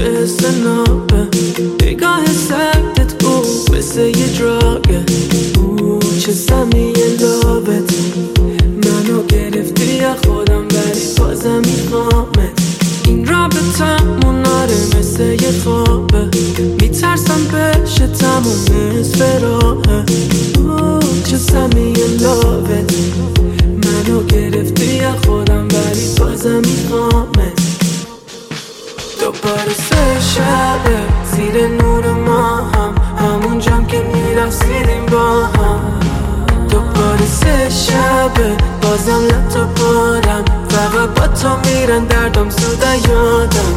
چه حس نابه نگاه سردت مثل یه دراگه چه سمی لابت منو گرفتی یا خودم ولی بازم میخوامت این رابطمون آره مثل یه خوابه میترسم بشه تموم نصف راهه چه سمی لابت منو گرفتی یا خودم ولی بازم میخوامت دوباره سه شبه زیر نور ما همون جام که میرقصیدیم با هم دوباره سه شبه بازم لطو پارم فقط با تو میرن دردم زوده یادم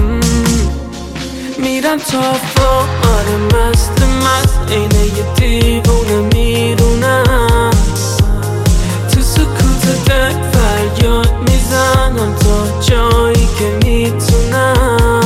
میرم تا فواره مست اینه یه دیوونه میرونم تو سکوت دل فریاد میزنم تا جایی که میتونم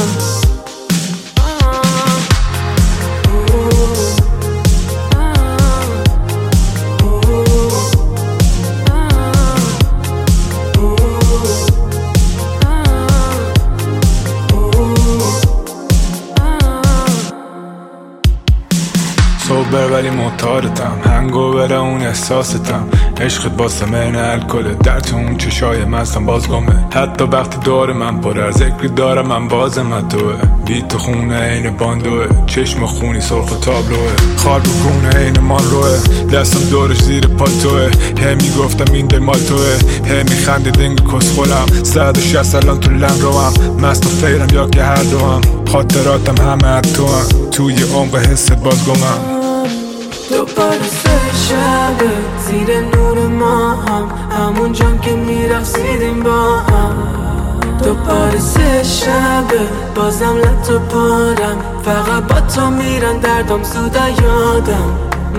صبح ولی معتادتم هنگوور اون احساستم عشقت باسه من الکله در تو اون چشای مستم بازگمه حتی وقتی دور من پر از ذکری دارم من بازم توه بی تو خونه این باندوه چشم خونی سرخ و تابلوه خال بکونه این مان روه دستم دورش زیر پاتوه هی میگفتم این دل مال توه هی میخندی دنگ کس خولم 160 الان تو لم روم مست و فیرم یا که هر دوام خاطراتم همه از تو هم توی عمق حست بازگمم دوباره سه شبه زیر نور ما همون جام که میرقصیدیم با هم دوباره سه شبه بازم لطو پارم فقط با تو میرن دردم زوده یادم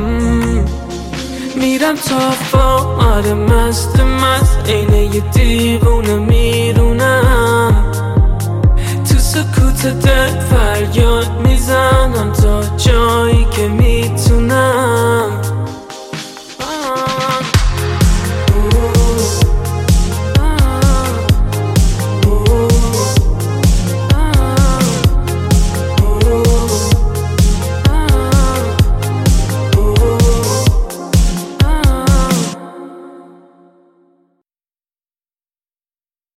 میرم تا فواره مست اینه یه دیوونه میرونم تو سکوت دل فریاد میزنم تا جایی که